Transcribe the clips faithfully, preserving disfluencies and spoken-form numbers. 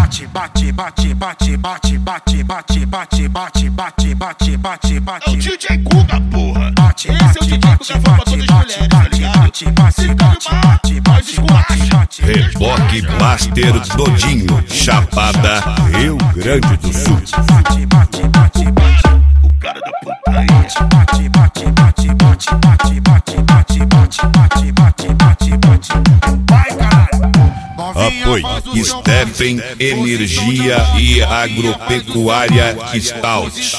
bate, bate, bate, bate, bate, bate, bate, bate, bate, bate, bate, bate, bate. É o D J Guga, porra. Bate, bate, bate, bate, bate, bate, bate, bate, bate, bate, bate, bate. Reboque Blaster Dodinho, Chapada, Rio Grande do Sul. Bate, bate, bate, bate. O cara da putaria. Bate, bate, bate, bate, bate, bate, bate, bate, bate, bate, bate, bate. Vai, caralho. Apoio Stephen Energia e Agropecuária Stout.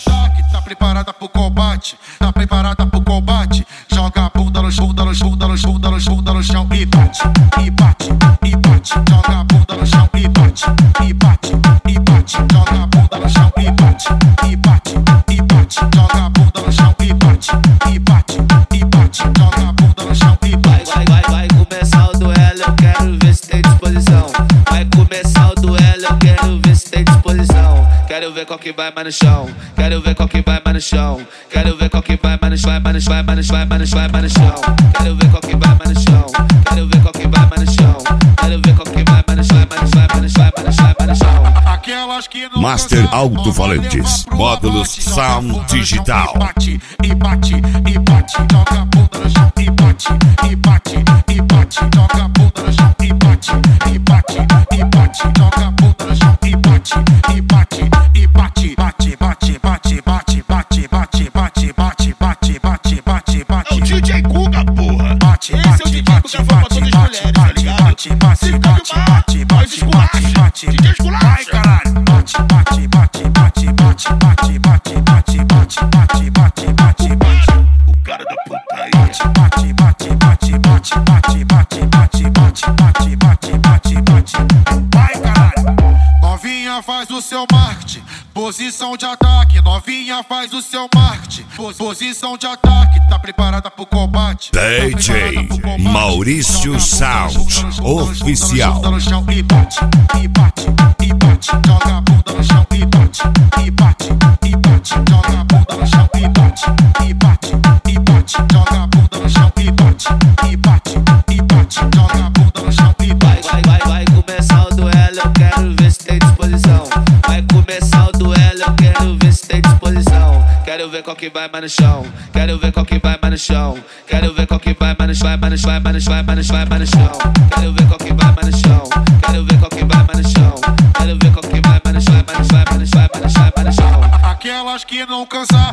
Tá preparada pro combate, tá preparada pro combate. Joga a bunda no chão, bunda no chão, bunda no chão, bunda no chão, bunda no chão e bate, e bate, e bate. Joga a bunda no chão e bate, e bate, e bate. Joga a bunda no chão e bate, e bate, e bate. Joga a bunda no chão e bate, e bate, e bate. Joga a bunda no chão e bate. Vai, vai, vai começar o duelo, eu quero ver se tem disposição. Vai começar o duelo, eu quero ver se tem disposição. Quero ver qual que vai mais no chão. Quero ver qual que vai mais no chão. Quero ver qual que vai mais no chão. Vai mais no chão, vai mais no chão, vai mais no chão, vai mais no chão. Quero ver qual que vai mais no chão. Quero ver qual que vai mais no chão. Quero ver qual que vai mais no chão. Vai mais no chão, vai mais no chão, vai mais no chão, vai mais no chão. Aquelas que não Master Alto-Falantes, módulos Sound Digital. E bate, e bate, e bate. Joga a bunda no chão e bate, e bate, e bate. Joga a bunda no chão e bate, e bate, e bate. Joga a bunda no chão e bate, e bate, e bate. Bate, bate, bate, bate, bate, bate, bate, bate, bate, bate, bate, bate. É o D J Guga, porra. Bate, esse é o D J Guga que é pra todas as mulheres, tá ligado? bate, bate, bate, bate, bate, bate, bate. D J esculacha. Vai, caralho. Bate, bate, bate, bate, bate, bate, bate, bate, bate, bate, bate, bate, bate. O cara da putaria. Bate, bate, bate, bate, bate, bate, bate, bate, bate, bate, bate, bate. Vai, caralho. Novinha faz o seu marketing, posição de ataque. Novinha faz o seu marketing, posição de ataque. Tá preparada pro combate? D J Maurício Sound Oficial. No chão e bate, e bate, e bate. Joga a bunda no chão e bate, e bate, e bate. Joga a bunda no chão e bate, e bate, e bate. Joga a bunda no chão e bate, e bate, e bate. Joga a bunda no chão e Vai, bate. vai, vai, vai começar o duelo, eu quero ver se tem disposição. Vai começar o duelo, eu quero ver se tem disposição. Quero ver qual que vai mais no chão. Quero ver qual que vai mais no chão. Quero ver qual que vai mais no chão. Vai mais no chão, vai mais no chão, vai mais no chão, vai mais no chão. Quero ver qual que vai mais no chão. Quero ver qual que vai mais no chão. Quero ver qual que vai mais no chão. Vai mais no chão, vai mais no chão, vai mais no chão, vai mais no chão. Aquelas que não cansaram